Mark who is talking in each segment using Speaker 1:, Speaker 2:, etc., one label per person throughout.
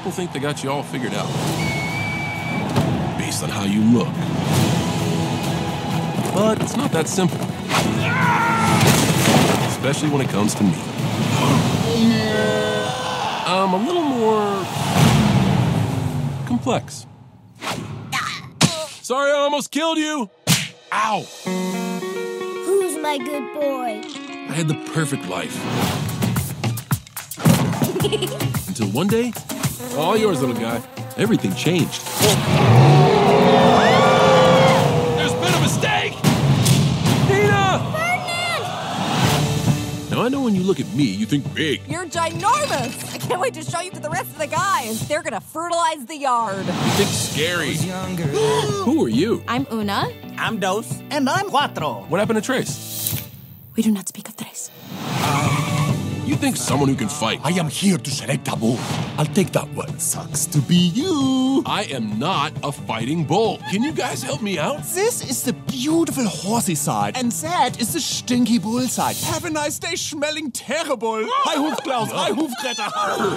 Speaker 1: people think they got you all figured out based on how you look. But it's not that simple. Especially when it comes to me. I'm a little more complex. Sorry, I almost killed you. Ow.
Speaker 2: Who's my good boy?
Speaker 1: I had the perfect life. Until one day, all yours, little guy, everything changed. There's been a mistake! Nina!
Speaker 2: Ferdinand!
Speaker 1: Now, I know when you look at me, you think big.
Speaker 3: You're ginormous! I can't wait to show you to the rest of the guys. They're gonna fertilize the yard.
Speaker 1: You think scary. Who are you?
Speaker 3: I'm Una.
Speaker 4: I'm Dos. And I'm Cuatro.
Speaker 1: What happened to Trace?
Speaker 3: We do not speak of Tres.
Speaker 1: You think someone who can fight.
Speaker 5: I am here to set a taboo. I'll take that one. Sucks to be you.
Speaker 1: I am not a fighting bull. Can you guys help me out?
Speaker 5: This is the beautiful horsey side, and that is the stinky bull side. Have a nice day smelling terrible. Hi, Hufklaus. Hi, Hufretter.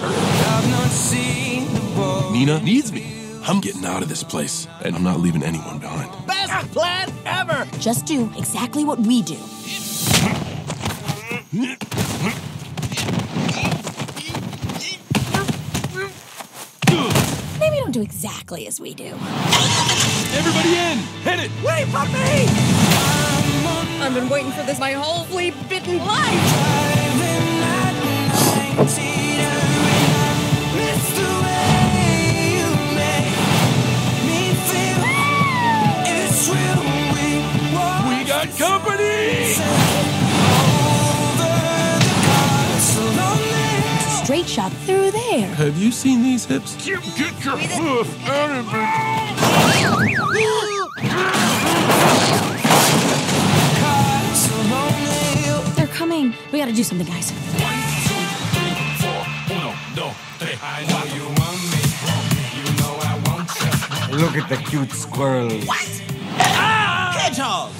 Speaker 1: Nina needs me. I'm getting out of this place, and I'm not leaving anyone behind.
Speaker 4: Best plan ever!
Speaker 3: Just do exactly what we do. Maybe don't do exactly as we do.
Speaker 1: Everybody in! Hit it!
Speaker 4: Wait for me!
Speaker 3: I've been waiting for this my whole flea-bitten life.
Speaker 1: We got company!
Speaker 3: Straight shot through there.
Speaker 1: Have you seen these hips? Get your hoof out of it!
Speaker 3: They're coming. We gotta do something, guys.
Speaker 5: 1, 2, 3, 4. 1, 2, 3. I know you want me. You know I want you.
Speaker 6: Look at the cute squirrel.
Speaker 4: What? Ah! Hedgehogs!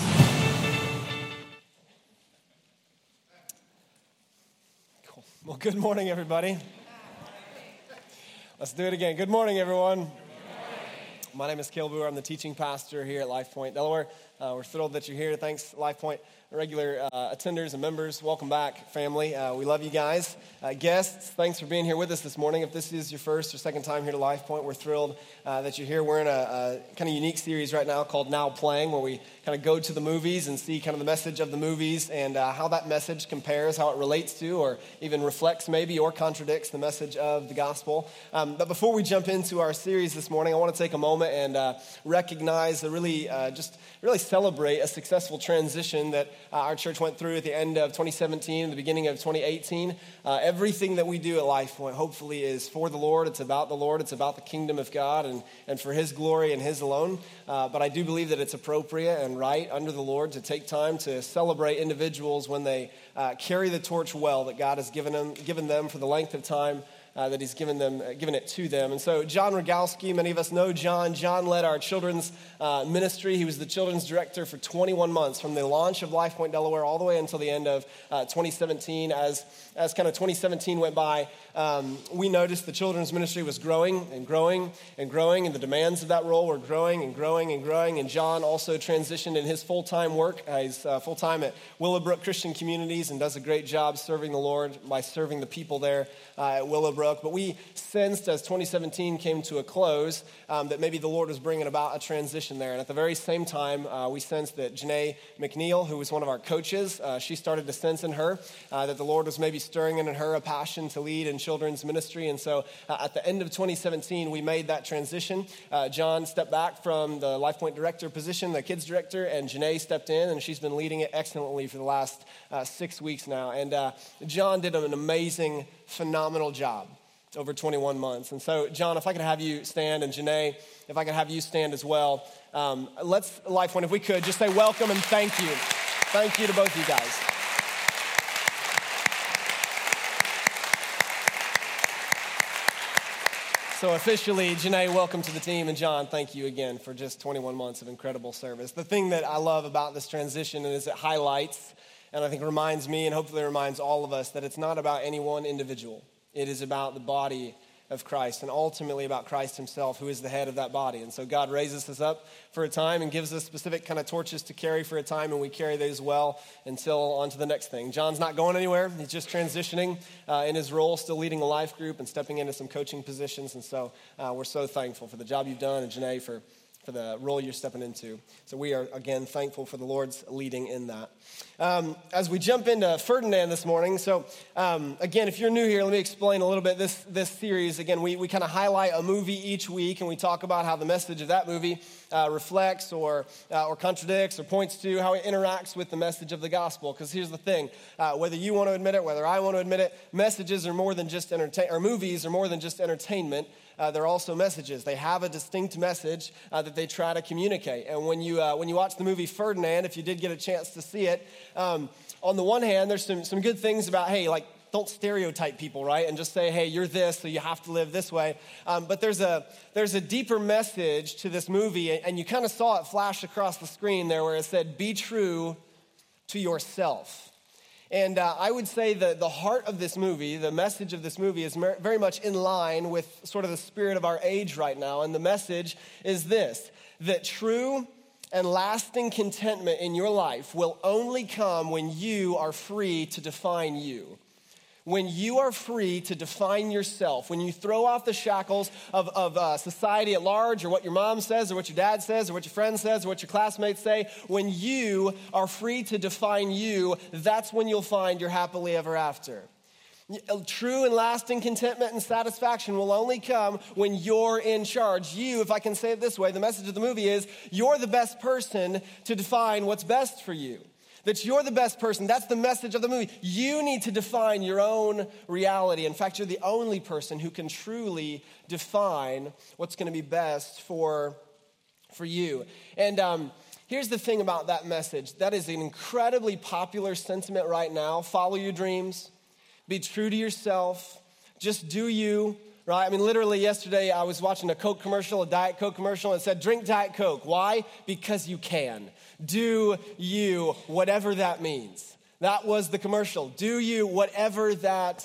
Speaker 7: Cool. Well, good morning, everybody. Let's do it again. Good morning, everyone. My name is Cale Boer. I'm the teaching pastor here at Life Point, Delaware. We're thrilled that you're here. Thanks, Life Point regular attenders and members. Welcome back, family. We love you guys. Guests, thanks for being here with us this morning. If this is your first or second time here to Life Point, we're thrilled that you're here. We're in a kind of unique series right now called Now Playing, where we kind of go to the movies and see kind of the message of the movies and how that message compares, how it relates to or even reflects maybe or contradicts the message of the gospel. But before we jump into our series this morning, I want to take a moment and recognize the really celebrate a successful transition that our church went through at the end of 2017 and the beginning of 2018. Everything that we do at Life Point, hopefully, is for the Lord. It's about the Lord. It's about the kingdom of God and for His glory and His alone. But I do believe that it's appropriate and right under the Lord to take time to celebrate individuals when they carry the torch well that God has given them for the length of time that He's given it to them. And so John Rogalski, many of us know John. John led our children's ministry. He was the children's director for 21 months from the launch of Life Point Delaware all the way until the end of 2017. As kind of 2017 went by, we noticed the children's ministry was growing and growing and growing, and the demands of that role were growing and growing and growing. And John also transitioned in his full-time work. He's full-time at Willowbrook Christian Communities and does a great job serving the Lord by serving the people there at Willowbrook. But we sensed as 2017 came to a close that maybe the Lord was bringing about a transition there. And at the very same time, we sensed that Janae McNeil, who was one of our coaches, she started to sense in her that the Lord was maybe stirring in her a passion to lead in children's ministry. And so at the end of 2017, we made that transition. John stepped back from the Life Point director position, the kids director, and Janae stepped in, and she's been leading it excellently for the last 6 weeks now. And John did an amazing, phenomenal job over 21 months. And so, John, if I could have you stand, and Janae, if I could have you stand as well. Let's, Life Point, if we could, just say welcome and thank you. Thank you to both of you guys. So officially, Janae, welcome to the team. And John, thank you again for just 21 months of incredible service. The thing that I love about this transition is it highlights, and I think reminds me, and hopefully reminds all of us, that it's not about any one individual. It is about the body of Christ and ultimately about Christ himself, who is the head of that body. And so God raises us up for a time and gives us specific kind of torches to carry for a time, and we carry those well until on to the next thing. John's not going anywhere. He's just transitioning in his role, still leading a life group and stepping into some coaching positions. And so we're so thankful for the job you've done, and Janae for the role you're stepping into. So we are, again, thankful for the Lord's leading in that. As we jump into Ferdinand this morning, so again, if you're new here, let me explain a little bit this series. Again, we kind of highlight a movie each week, and we talk about how the message of that movie reflects or contradicts or points to how it interacts with the message of the gospel. Because here's the thing, whether you want to admit it, whether I want to admit it, messages are more than just movies are more than just entertainment. They're also messages. They have a distinct message that they try to communicate. And when you watch the movie Ferdinand, if you did get a chance to see it, on the one hand, there's some good things about, hey, like, don't stereotype people, right? And just say, hey, you're this, so you have to live this way. But there's a deeper message to this movie, and you kind of saw it flash across the screen there where it said, be true to yourself. And I would say that the heart of this movie, the message of this movie is very much in line with sort of the spirit of our age right now. And the message is this, that true and lasting contentment in your life will only come when you are free to define you. When you are free to define yourself, when you throw off the shackles of society at large, or what your mom says, or what your dad says, or what your friend says, or what your classmates say, when you are free to define you, that's when you'll find your happily ever after. True and lasting contentment and satisfaction will only come when you're in charge. You, if I can say it this way, the message of the movie is you're the best person to define what's best for you. That you're the best person. That's the message of the movie. You need to define your own reality. In fact, you're the only person who can truly define what's going to be best for you. And here's the thing about that message. That is an incredibly popular sentiment right now. Follow your dreams. Be true to yourself. Just do you. Right? I mean, literally yesterday I was watching a Coke commercial, a Diet Coke commercial, and it said, drink Diet Coke. Why? Because you can. Do you, whatever that means. That was the commercial. Do you, whatever that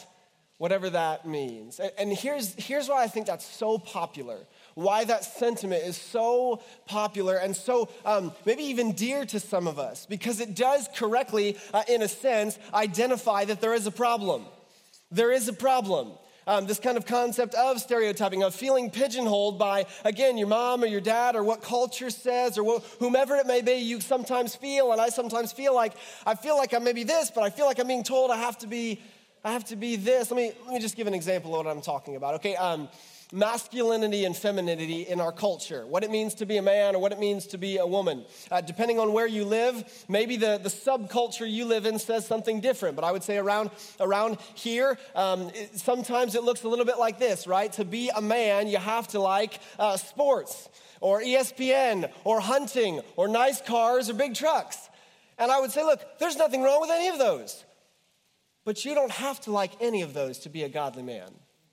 Speaker 7: means. And here's why I think that's so popular. Why that sentiment is so popular and so maybe even dear to some of us. Because it does correctly, in a sense, identify that there is a problem. There is a problem. This kind of concept of stereotyping, of feeling pigeonholed by, again, your mom or your dad or what culture says or whomever it may be, you sometimes feel, and I sometimes feel like I'm maybe this, but I feel like I'm being told I have to be this. Let me just give an example of what I'm talking about, okay? Masculinity and femininity in our culture, what it means to be a man or what it means to be a woman. Depending on where you live, maybe the subculture you live in says something different, but I would say around here, sometimes it looks a little bit like this, right? To be a man, you have to like sports or ESPN or hunting or nice cars or big trucks. And I would say, look, there's nothing wrong with any of those, but you don't have to like any of those to be a godly man.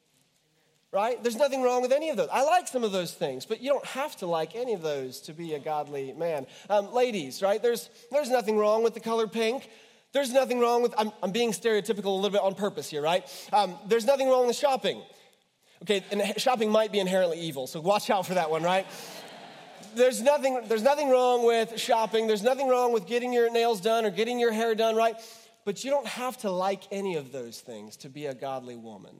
Speaker 7: Right? There's nothing wrong with any of those. I like some of those things, but you don't have to like any of those to be a godly man. Ladies, right? There's nothing wrong with the color pink. There's nothing wrong with, I'm being stereotypical a little bit on purpose here, right? There's nothing wrong with shopping. Okay, and shopping might be inherently evil, so watch out for that one, right? There's nothing wrong with shopping. There's nothing wrong with getting your nails done or getting your hair done, right? But you don't have to like any of those things to be a godly woman.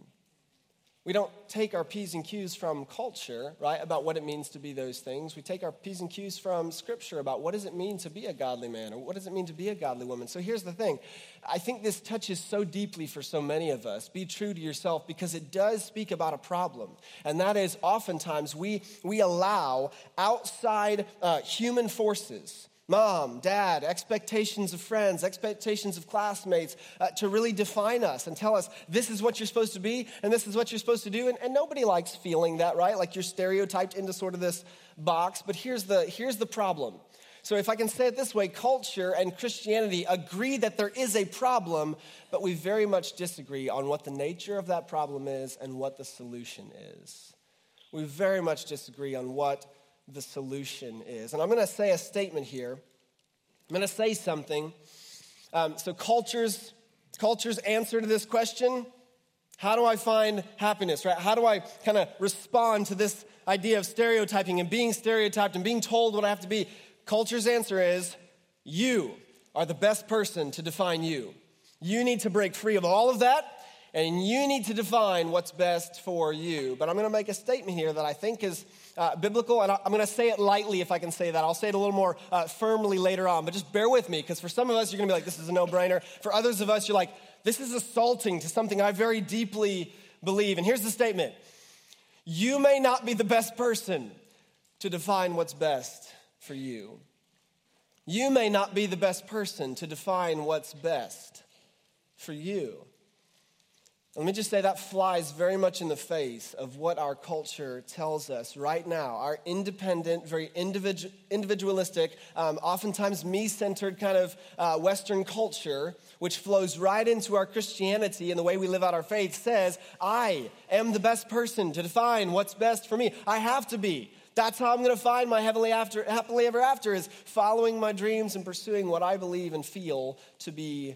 Speaker 7: We don't take our P's and Q's from culture, right, about what it means to be those things. We take our P's and Q's from Scripture about what does it mean to be a godly man or what does it mean to be a godly woman. So here's the thing. I think this touches so deeply for so many of us. Be true to yourself because it does speak about a problem. And that is oftentimes we allow outside human forces, mom, dad, expectations of friends, expectations of classmates to really define us and tell us this is what you're supposed to be and this is what you're supposed to do. And nobody likes feeling that, right? Like you're stereotyped into sort of this box. But here's the problem. So if I can say it this way, culture and Christianity agree that there is a problem, but we very much disagree on what the nature of that problem is and what the solution is. We very much disagree on what the solution is. And I'm going to say a statement here. I'm going to say something. So culture's answer to this question How do I find happiness, right? How do I kind of respond to this idea of stereotyping and being stereotyped and being told what I have to be? Culture's answer is, you are the best person to define you. You need to break free of all of that, and you need to define what's best for you. But I'm going to make a statement here that I think is biblical, and I'm going to say it lightly if I can say that. I'll say it a little more firmly later on, but just bear with me, because for some of us, you're going to be like, this is a no-brainer. For others of us, you're like, this is assaulting to something I very deeply believe. And here's the statement. You may not be the best person to define what's best for you. You may not be the best person to define what's best for you. Let me just say that flies very much in the face of what our culture tells us right now. Our independent, very individualistic, oftentimes me-centered kind of Western culture, which flows right into our Christianity and the way we live out our faith, says, I am the best person to define what's best for me. I have to be. That's how I'm going to find my happily ever after, is following my dreams and pursuing what I believe and feel to be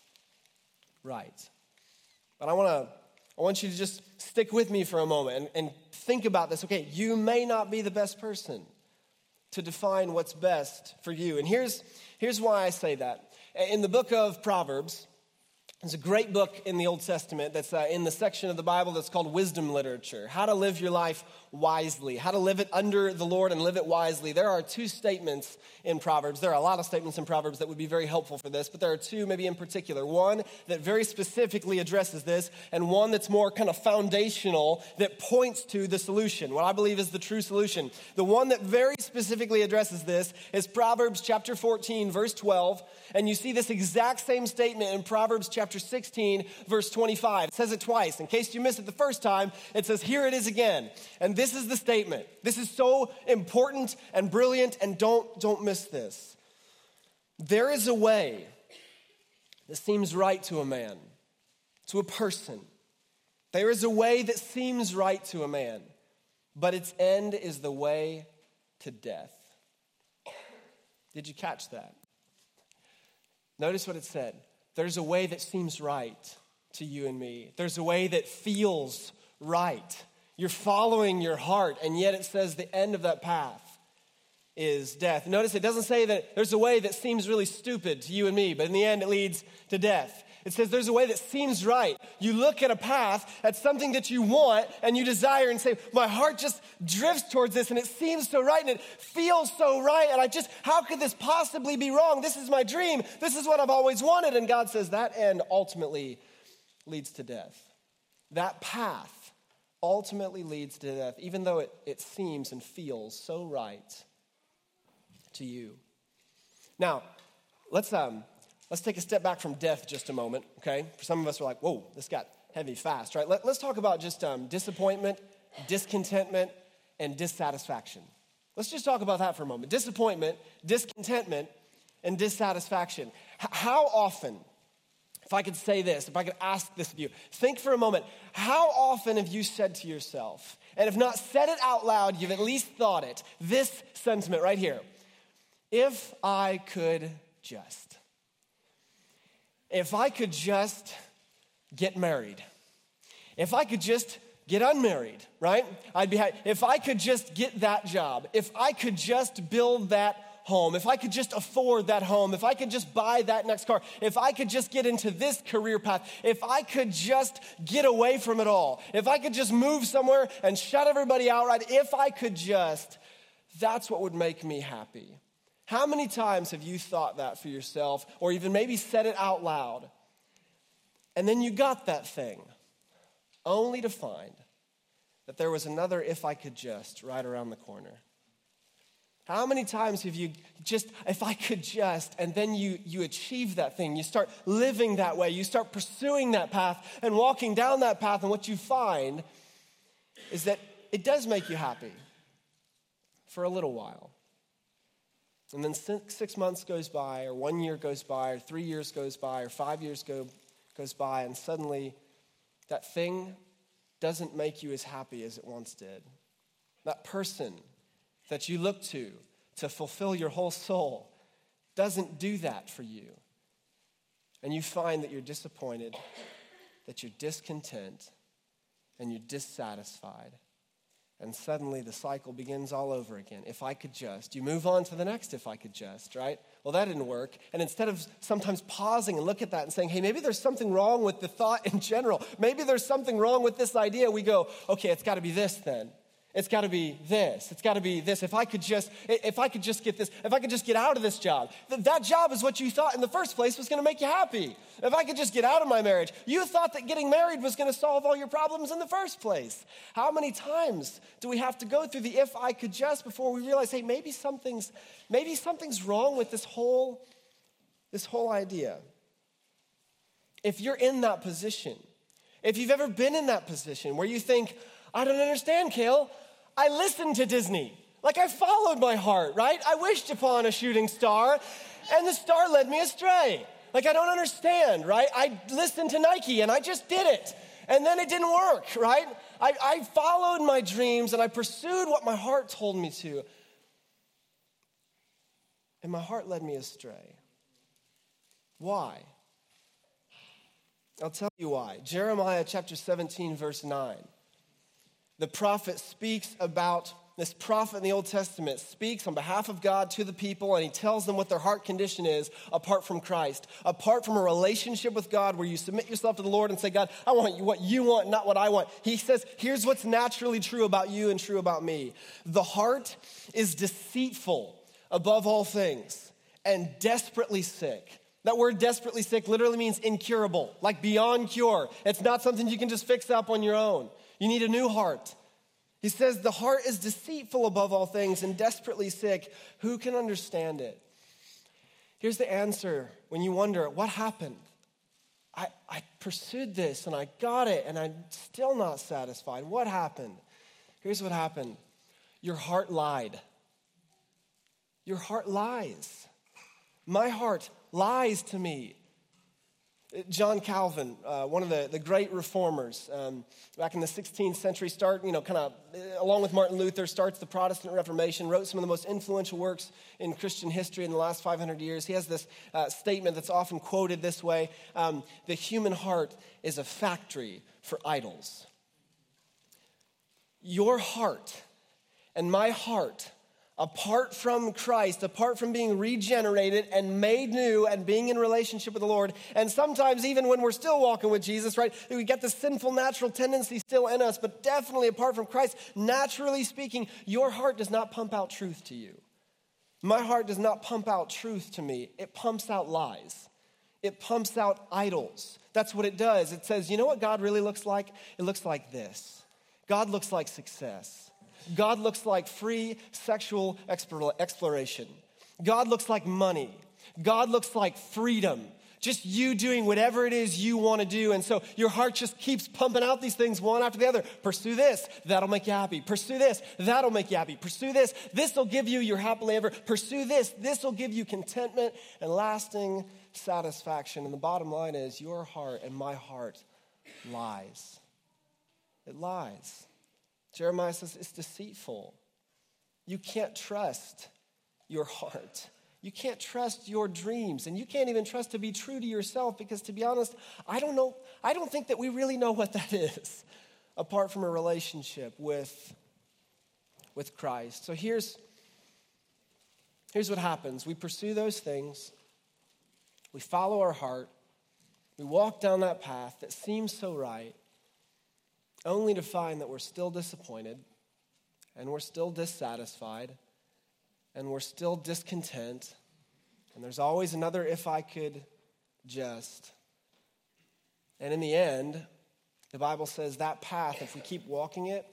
Speaker 7: right. But I want you to just stick with me for a moment and think about this. Okay, you may not be the best person to define what's best for you. And here's why I say that. In the book of Proverbs, there's a great book in the Old Testament that's in the section of the Bible that's called wisdom literature. How to live your life wisely. How to live it under the Lord and live it wisely. There are two statements in Proverbs. There are a lot of statements in Proverbs that would be very helpful for this, but there are two maybe in particular. One that very specifically addresses this, and one that's more kind of foundational that points to the solution, what I believe is the true solution. The one that very specifically addresses this is Proverbs chapter 14, verse 12, and you see this exact same statement in Proverbs chapter 16, verse 25. It says it twice. In case you missed it the first time, it says, here it is again. And this is the statement. This is so important and brilliant, and don't miss this. There is a way that seems right to a man, to a person. There is a way that seems right to a man, but its end is the way to death. Did you catch that? Notice what it said. There's a way that seems right to you and me. There's a way that feels right. You're following your heart, and yet it says the end of that path is death. Notice it doesn't say that there's a way that seems really stupid to you and me, but in the end it leads to death. It says there's a way that seems right. You look at a path, at something that you want and you desire, and say, my heart just drifts towards this, and it seems so right and it feels so right, and how could this possibly be wrong? This is my dream. This is what I've always wanted. And God says that end ultimately leads to death. That path ultimately leads to death, even though it seems and feels so right to you. Now, let's take a step back from death just a moment, okay? For some of us, we're like, whoa, this got heavy fast, right? Let's talk about just disappointment, discontentment, and dissatisfaction. Let's just talk about that for a moment. Disappointment, discontentment, and dissatisfaction. How often, if I could say this, if I could ask this of you, think for a moment, how often have you said to yourself, and if not said it out loud, you've at least thought it, this sentiment right here, if I could just. If I could just get married. If I could just get unmarried, right? If I could just get that job. If I could just build that home. If I could just afford that home. If I could just buy that next car. If I could just get into this career path. If I could just get away from it all. If I could just move somewhere and shut everybody out, right? If I could just, that's what would make me happy. How many times have you thought that for yourself, or even maybe said it out loud, and then you got that thing, only to find that there was another if I could just right around the corner? How many times have you just, if I could just, and then you achieve that thing, you start living that way, you start pursuing that path and walking down that path, and what you find is that it does make you happy for a little while. And then 6 months goes by, or 1 year goes by, or 3 years goes by, or 5 years goes by, and suddenly that thing doesn't make you as happy as it once did. That person that you look to fulfill your whole soul doesn't do that for you. And you find that you're disappointed that you're discontent and you're dissatisfied. And suddenly the cycle begins all over again. If I could just. You move on to the next if I could just, right? Well, that didn't work. And instead of sometimes pausing and look at that and saying, hey, maybe there's something wrong with the thought in general. Maybe there's something wrong with this idea. We go, okay, it's got to be this then. It's got to be this. It's got to be this. If I could just get this, if I could just get out of this job. That job is what you thought in the first place was going to make you happy. If I could just get out of my marriage. You thought that getting married was going to solve all your problems in the first place. How many times do we have to go through the if I could just before we realize, hey, maybe something's wrong with this whole idea. If you're in that position, if you've ever been in that position where you think, I don't understand, Cale. I listened to Disney. Like I followed my heart, right? I wished upon a shooting star and the star led me astray. Like I don't understand, right? I listened to Nike and I just did it. And then it didn't work, right? I followed my dreams and I pursued what my heart told me to. And my heart led me astray. Why? I'll tell you why. Jeremiah chapter 17, verse 9. The prophet speaks about, this prophet in the Old Testament speaks on behalf of God to the people, and he tells them what their heart condition is apart from Christ. Apart from a relationship with God where you submit yourself to the Lord and say, God, I want what you want, not what I want. He says, here's what's naturally true about you and true about me. The heart is deceitful above all things and desperately sick. That word desperately sick literally means incurable, like beyond cure. It's not something you can just fix up on your own. You need a new heart. He says the heart is deceitful above all things and desperately sick. Who can understand it? Here's the answer when you wonder, what happened? I pursued this and I got it and I'm still not satisfied. What happened? Here's what happened. Your heart lied. Your heart lies. My heart lies to me. John Calvin, one of the great reformers, back in the 16th century, along with Martin Luther, starts the Protestant Reformation, wrote some of the most influential works in Christian history in the last 500 years. He has this statement that's often quoted this way, the human heart is a factory for idols. Your heart and my heart, apart from Christ, apart from being regenerated and made new and being in relationship with the Lord, and sometimes even when we're still walking with Jesus, right, we get this sinful natural tendency still in us, but definitely apart from Christ, naturally speaking, your heart does not pump out truth to you. My heart does not pump out truth to me. It pumps out lies. It pumps out idols. That's what it does. It says, you know what God really looks like? It looks like this. God looks like success. God looks like free sexual exploration. God looks like money. God looks like freedom. Just you doing whatever it is you want to do. And so your heart just keeps pumping out these things one after the other. Pursue this, that'll make you happy. Pursue this, that'll make you happy. Pursue this, this will give you your happily ever. Pursue this, this will give you contentment and lasting satisfaction. And the bottom line is your heart and my heart lies. It lies. Jeremiah says it's deceitful. You can't trust your heart. You can't trust your dreams. And you can't even trust to be true to yourself because, to be honest, I don't think that we really know what that is apart from a relationship with Christ. So here's what happens. We pursue those things. We follow our heart. We walk down that path that seems so right, only to find that we're still disappointed and we're still dissatisfied and we're still discontent. And there's always another if I could just. And in the end, the Bible says that path, if we keep walking it,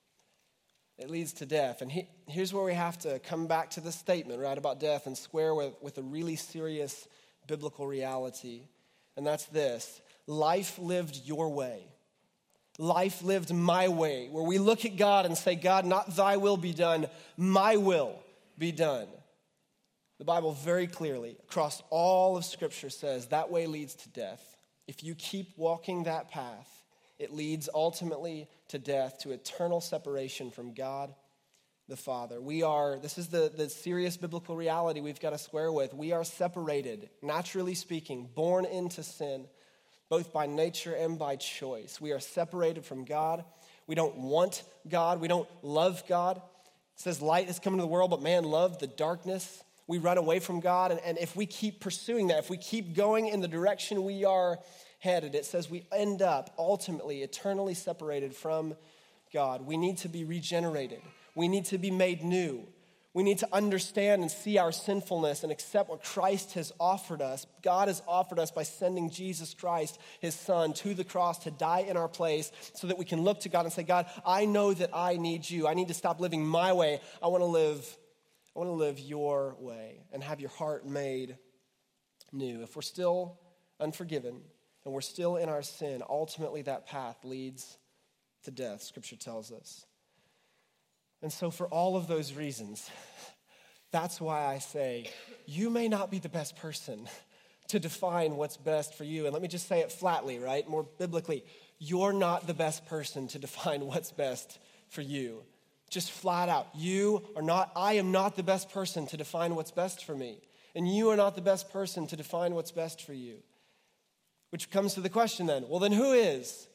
Speaker 7: it leads to death. And here's where we have to come back to this statement, right, about death and square with a really serious biblical reality. And that's this: life lived your way. Life lived my way, where we look at God and say, God, not thy will be done, my will be done. The Bible very clearly, across all of Scripture, says that way leads to death. If you keep walking that path, it leads ultimately to death, to eternal separation from God the Father. This is the serious biblical reality we've got to square with. We are separated, naturally speaking, born into sin both by nature and by choice. We are separated from God. We don't want God. We don't love God. It says light has come into the world, but man loved the darkness. We run away from God, and if we keep pursuing that, if we keep going in the direction we are headed, it says we end up ultimately eternally separated from God. We need to be regenerated. We need to be made new. We need to understand and see our sinfulness and accept what Christ has offered us. God has offered us by sending Jesus Christ, his son, to the cross to die in our place so that we can look to God and say, God, I know that I need you. I need to stop living my way. I want to live your way and have your heart made new. If we're still unforgiven and we're still in our sin, ultimately that path leads to death, Scripture tells us. And so for all of those reasons, that's why I say, you may not be the best person to define what's best for you. And let me just say it flatly, right? More biblically, you're not the best person to define what's best for you. Just flat out, I am not the best person to define what's best for me. And you are not the best person to define what's best for you. Which comes to the question then, well then who is?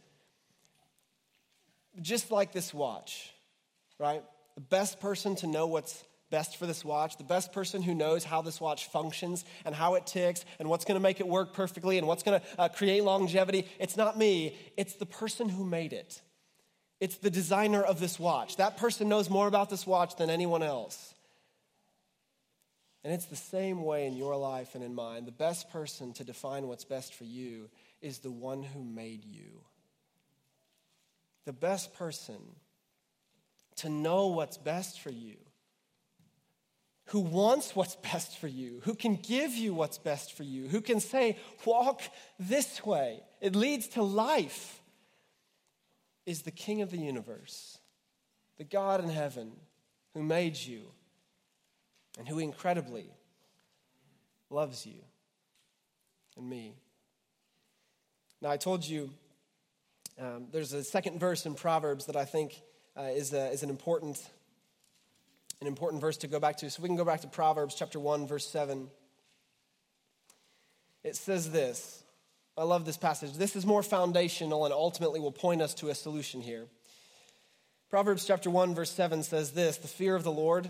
Speaker 7: Just like this watch, right? The best person to know what's best for this watch, the best person who knows how this watch functions and how it ticks and what's going to make it work perfectly and what's going to create longevity, it's not me, it's the person who made it. It's the designer of this watch. That person knows more about this watch than anyone else. And it's the same way in your life and in mine. The best person to define what's best for you is the one who made you. The best person to know what's best for you, who wants what's best for you, who can give you what's best for you, who can say, walk this way, it leads to life, is the King of the universe, the God in heaven who made you and who incredibly loves you and me. Now, I told you there's a second verse in Proverbs that I think is an important verse to go back to. So we can go back to Proverbs chapter 1, verse 7. It says this. I love this passage. This is more foundational and ultimately will point us to a solution here. Proverbs chapter 1, verse 7 says this: the fear of the Lord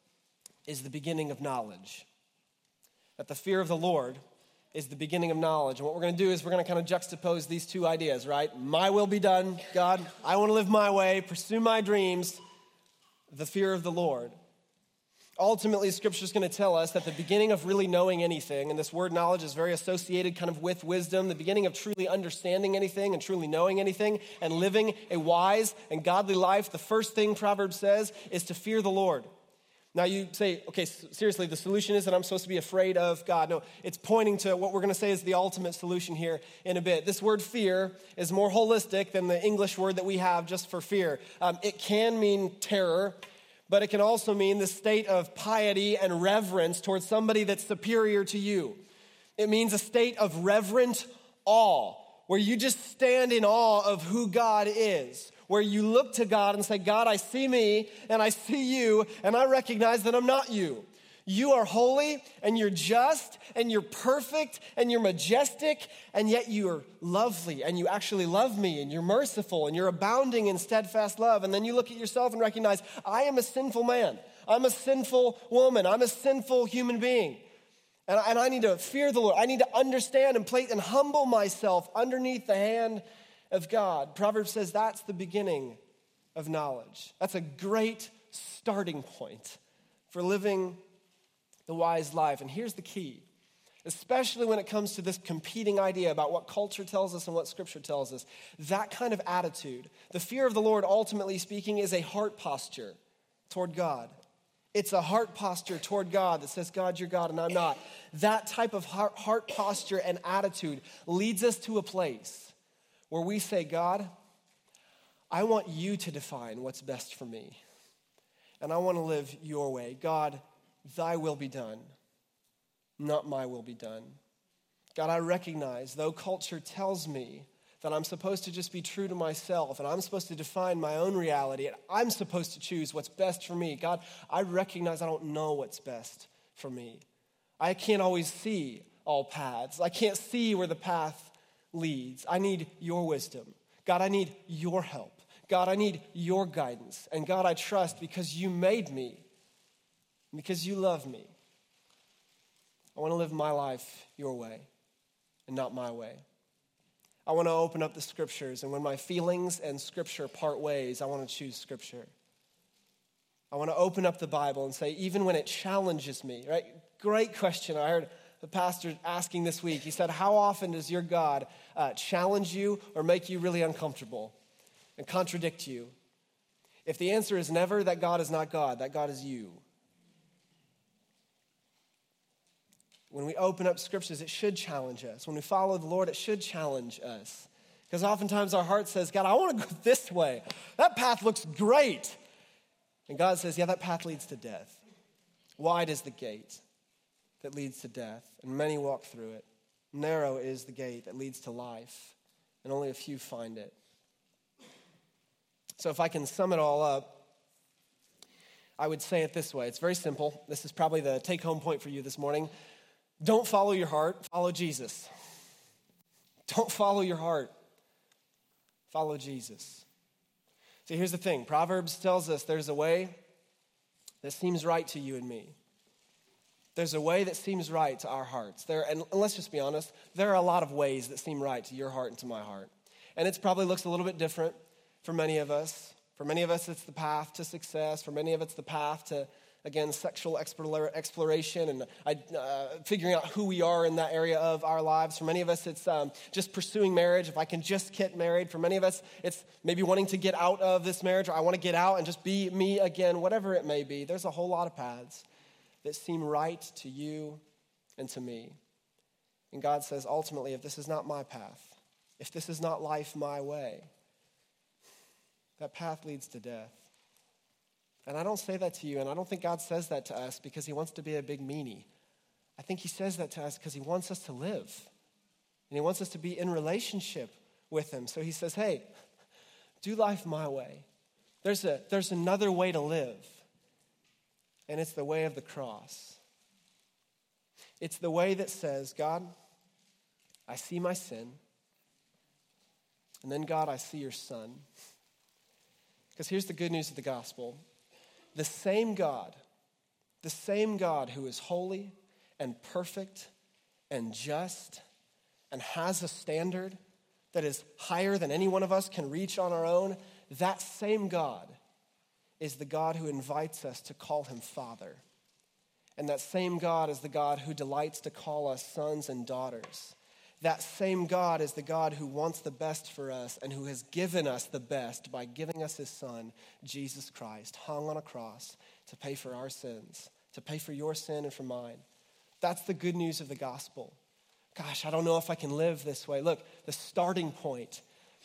Speaker 7: is the beginning of knowledge. That the fear of the Lord is the beginning of knowledge. And what we're going to do is we're going to kind of juxtapose these two ideas, right? My will be done, God. I want to live my way, pursue my dreams. The fear of the Lord. Ultimately, Scripture is going to tell us that the beginning of really knowing anything, and this word knowledge is very associated kind of with wisdom, the beginning of truly understanding anything and truly knowing anything and living a wise and godly life, the first thing Proverbs says is to fear the Lord. Now you say, okay, seriously, the solution is that I'm supposed to be afraid of God. No, it's pointing to what we're going to say is the ultimate solution here in a bit. This word fear is more holistic than the English word that we have just for fear. It can mean terror, but it can also mean the state of piety and reverence towards somebody that's superior to you. It means a state of reverent awe, where you just stand in awe of who God is, where you look to God and say, God, I see me and I see you and I recognize that I'm not you. You are holy and you're just and you're perfect and you're majestic, and yet you are lovely and you actually love me and you're merciful and you're abounding in steadfast love. And then you look at yourself and recognize, I am a sinful man. I'm a sinful woman. I'm a sinful human being. And I need to fear the Lord. I need to understand and humble myself underneath the hand of God. Proverbs says that's the beginning of knowledge. That's a great starting point for living the wise life. And here's the key, especially when it comes to this competing idea about what culture tells us and what Scripture tells us. That kind of attitude, the fear of the Lord, ultimately speaking, is a heart posture toward God. It's a heart posture toward God that says, God, you're God and I'm not. That type of heart posture and attitude leads us to a place where we say, God, I want you to define what's best for me. And I want to live your way. God, thy will be done, not my will be done. God, I recognize, though culture tells me that I'm supposed to just be true to myself and I'm supposed to define my own reality and I'm supposed to choose what's best for me. God, I recognize I don't know what's best for me. I can't always see all paths. I can't see where the path leads. I need your wisdom. God, I need your help. God, I need your guidance. And God, I trust because you made me, because you love me. I want to live my life your way and not my way. I want to open up the scriptures, and when my feelings and scripture part ways, I want to choose scripture. I want to open up the Bible and say, even when it challenges me, right? Great question. I heard the pastor asking this week. He said, how often does your God challenge you or make you really uncomfortable and contradict you? If the answer is never, that God is not God, that God is you. When we open up scriptures, it should challenge us. When we follow the Lord, it should challenge us. Because oftentimes our heart says, God, I want to go this way. That path looks great. And God says, yeah, that path leads to death. Wide is the gate that leads to death, and many walk through it. Narrow is the gate that leads to life, and only a few find it. So if I can sum it all up, I would say it this way. It's very simple. This is probably the take-home point for you this morning. Don't follow your heart, follow Jesus. Don't follow your heart, follow Jesus. See, here's the thing. Proverbs tells us there's a way that seems right to you and me. There's a way that seems right to our hearts. And let's just be honest, there are a lot of ways that seem right to your heart and to my heart. And it probably looks a little bit different for many of us. For many of us, it's the path to success. For many of us, it's the path to, again, sexual exploration and figuring out who we are in that area of our lives. For many of us, it's just pursuing marriage. If I can just get married. For many of us, it's maybe wanting to get out of this marriage, or I want to get out and just be me again, whatever it may be. There's a whole lot of paths that seem right to you and to me. And God says, ultimately, if this is not my path, if this is not life my way, that path leads to death. And I don't say that to you, and I don't think God says that to us because he wants to be a big meanie. I think he says that to us because he wants us to live. And he wants us to be in relationship with him. So he says, hey, do life my way. There's another way to live. And it's the way of the cross. It's the way that says, God, I see my sin. And then, God, I see your son. Because here's the good news of the gospel. The same God who is holy and perfect and just and has a standard that is higher than any one of us can reach on our own, that same God is the God who invites us to call him Father. And that same God is the God who delights to call us sons and daughters. That same God is the God who wants the best for us and who has given us the best by giving us his son, Jesus Christ, hung on a cross to pay for our sins, to pay for your sin and for mine. That's the good news of the gospel. Gosh, I don't know if I can live this way. Look, the starting point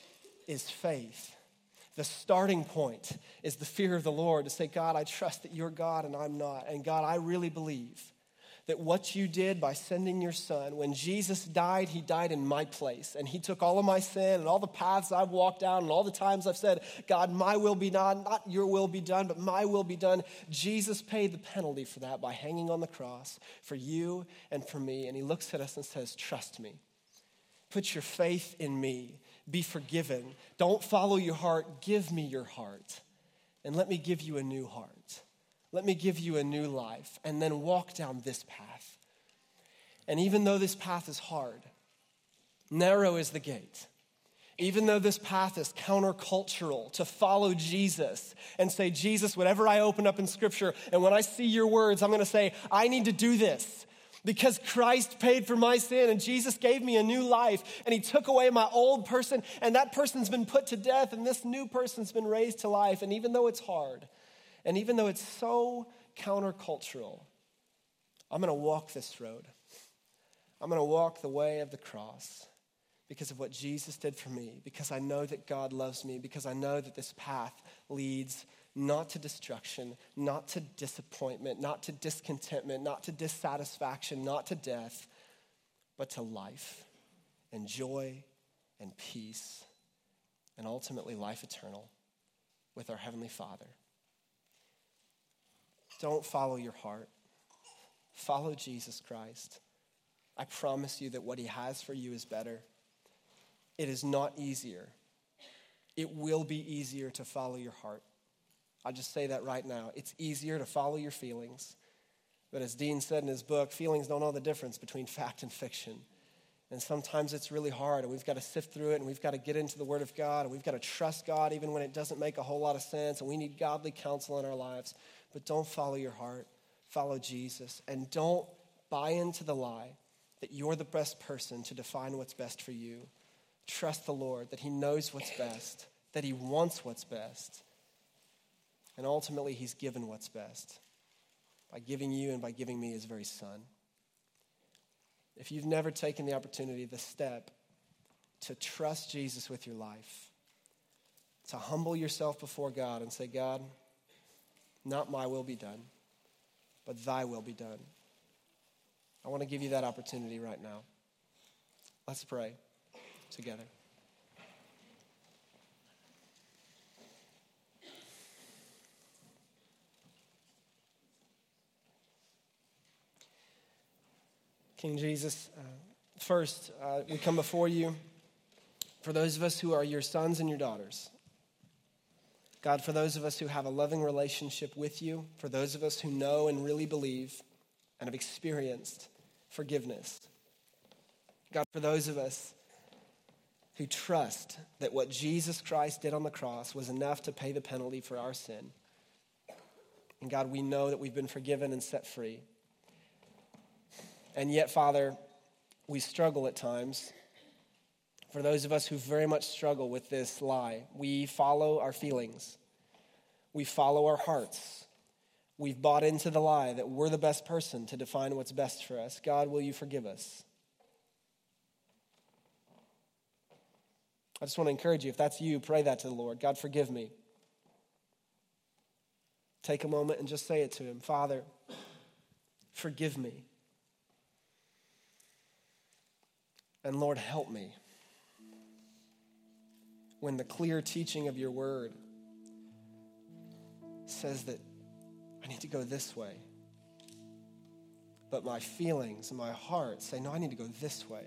Speaker 7: is faith. The starting point is the fear of the Lord, to say, God, I trust that you're God and I'm not. And God, I really believe that what you did by sending your son, when Jesus died, he died in my place. And he took all of my sin and all the paths I've walked down and all the times I've said, God, my will be done, not your will be done, but my will be done. Jesus paid the penalty for that by hanging on the cross for you and for me. And he looks at us and says, trust me. Put your faith in me. Be forgiven. Don't follow your heart. Give me your heart. And let me give you a new heart. Let me give you a new life. And then walk down this path. And even though this path is hard, narrow is the gate. Even though this path is countercultural, to follow Jesus and say, Jesus, whatever I open up in Scripture, and when I see your words, I'm going to say, I need to do this. Because Christ paid for my sin and Jesus gave me a new life and he took away my old person and that person's been put to death and this new person's been raised to life. And even though it's hard and even though it's so countercultural, I'm going to walk this road. I'm going to walk the way of the cross because of what Jesus did for me, because I know that God loves me, because I know that this path leads not to destruction, not to disappointment, not to discontentment, not to dissatisfaction, not to death, but to life and joy and peace and ultimately life eternal with our Heavenly Father. Don't follow your heart. Follow Jesus Christ. I promise you that what he has for you is better. it is not easier. It will be easier to follow your heart. I'll just say that right now. It's easier to follow your feelings. But as Dean said in his book, feelings don't know the difference between fact and fiction. And sometimes it's really hard, and we've got to sift through it, and we've got to get into the Word of God, and we've got to trust God even when it doesn't make a whole lot of sense, and we need godly counsel in our lives. But don't follow your heart. Follow Jesus. And don't buy into the lie that you're the best person to define what's best for you. Trust the Lord, that he knows what's best, that he wants what's best. And ultimately, he's given what's best by giving you and by giving me his very son. If you've never taken the opportunity, the step to trust Jesus with your life, to humble yourself before God and say, God, not my will be done, but thy will be done. I want to give you that opportunity right now. Let's pray together. King Jesus, first, we come before you for those of us who are your sons and your daughters. God, for those of us who have a loving relationship with you, for those of us who know and really believe and have experienced forgiveness. God, for those of us who trust that what Jesus Christ did on the cross was enough to pay the penalty for our sin. And God, we know that we've been forgiven and set free. And yet, Father, we struggle at times. For those of us who very much struggle with this lie, we follow our feelings. We follow our hearts. We've bought into the lie that we're the best person to define what's best for us. God, will you forgive us? I just want to encourage you, if that's you, pray that to the Lord. God, forgive me. Take a moment and just say it to him. Father, forgive me. And Lord, help me when the clear teaching of your word says that I need to go this way, but my feelings and my heart say, no, I need to go this way.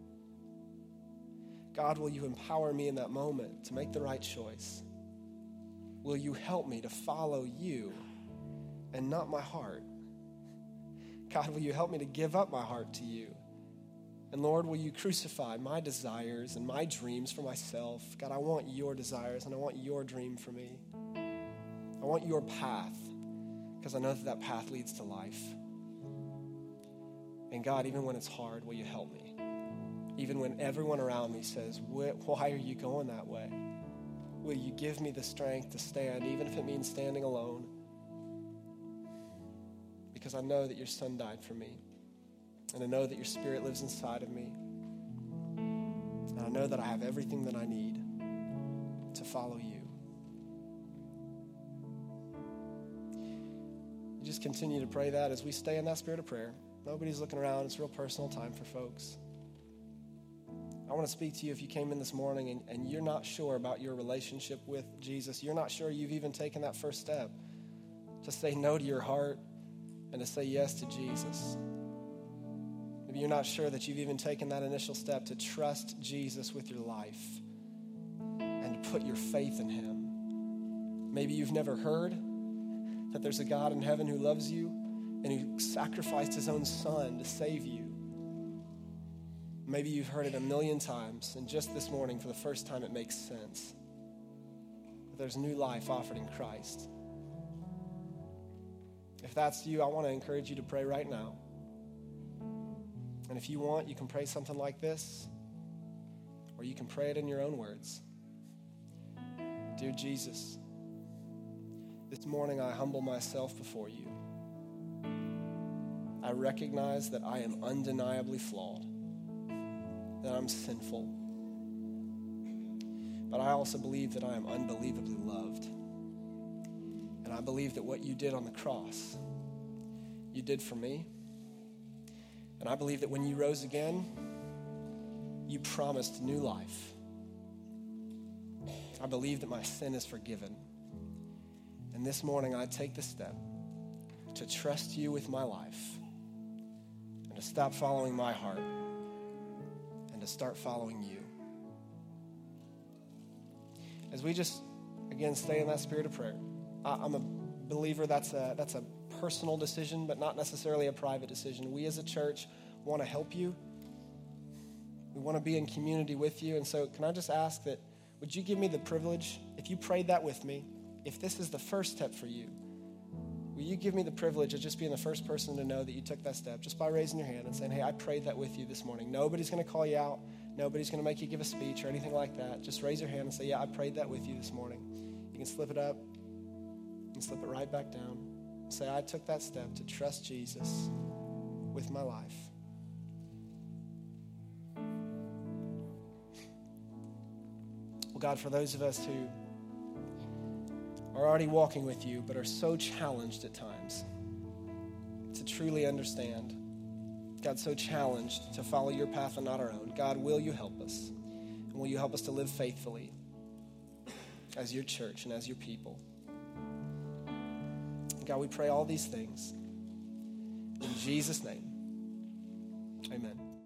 Speaker 7: God, will you empower me in that moment to make the right choice? Will you help me to follow you and not my heart? God, will you help me to give up my heart to you? And Lord, will you crucify my desires and my dreams for myself? God, I want your desires and I want your dream for me. I want your path because I know that that path leads to life. And God, even when it's hard, will you help me? Even when everyone around me says, why are you going that way? Will you give me the strength to stand, even if it means standing alone? Because I know that your son died for me. And I know that your spirit lives inside of me. And I know that I have everything that I need to follow you. You just continue to pray that as we stay in that spirit of prayer. Nobody's looking around. It's a real personal time for folks. I want to speak to you if you came in this morning and you're not sure about your relationship with Jesus. You're not sure you've even taken that first step to say no to your heart and to say yes to Jesus. Maybe you're not sure that you've even taken that initial step to trust Jesus with your life and to put your faith in him. Maybe you've never heard that there's a God in heaven who loves you and who sacrificed his own son to save you. Maybe you've heard it a million times, and just this morning, for the first time, it makes sense. There's new life offered in Christ. If that's you, I want to encourage you to pray right now. And if you want, you can pray something like this, or you can pray it in your own words. Dear Jesus, this morning I humble myself before you. I recognize that I am undeniably flawed, that I'm sinful. But I also believe that I am unbelievably loved. And I believe that what you did on the cross, you did for me. And I believe that when you rose again, you promised new life. I believe that my sin is forgiven. And this morning I take the step to trust you with my life and to stop following my heart and to start following you. as we just, again, stay in that spirit of prayer, I'm a believer that's a personal decision, but not necessarily a private decision. We as a church want to help you. We want to be in community with you. And so can I just ask that, would you give me the privilege, if you prayed that with me, if this is the first step for you, will you give me the privilege of just being the first person to know that you took that step, just by raising your hand and saying, hey, I prayed that with you this morning. Nobody's going to call you out. Nobody's going to make you give a speech or anything like that. Just raise your hand and say, yeah, I prayed that with you this morning. You can slip it up and slip it right back down. Say, I took that step to trust Jesus with my life. Well, God, for those of us who are already walking with you but are so challenged at times to truly understand, God, so challenged to follow your path and not our own, God, will you help us? And will you help us to live faithfully as your church and as your people? God, we pray all these things in Jesus' name. Amen.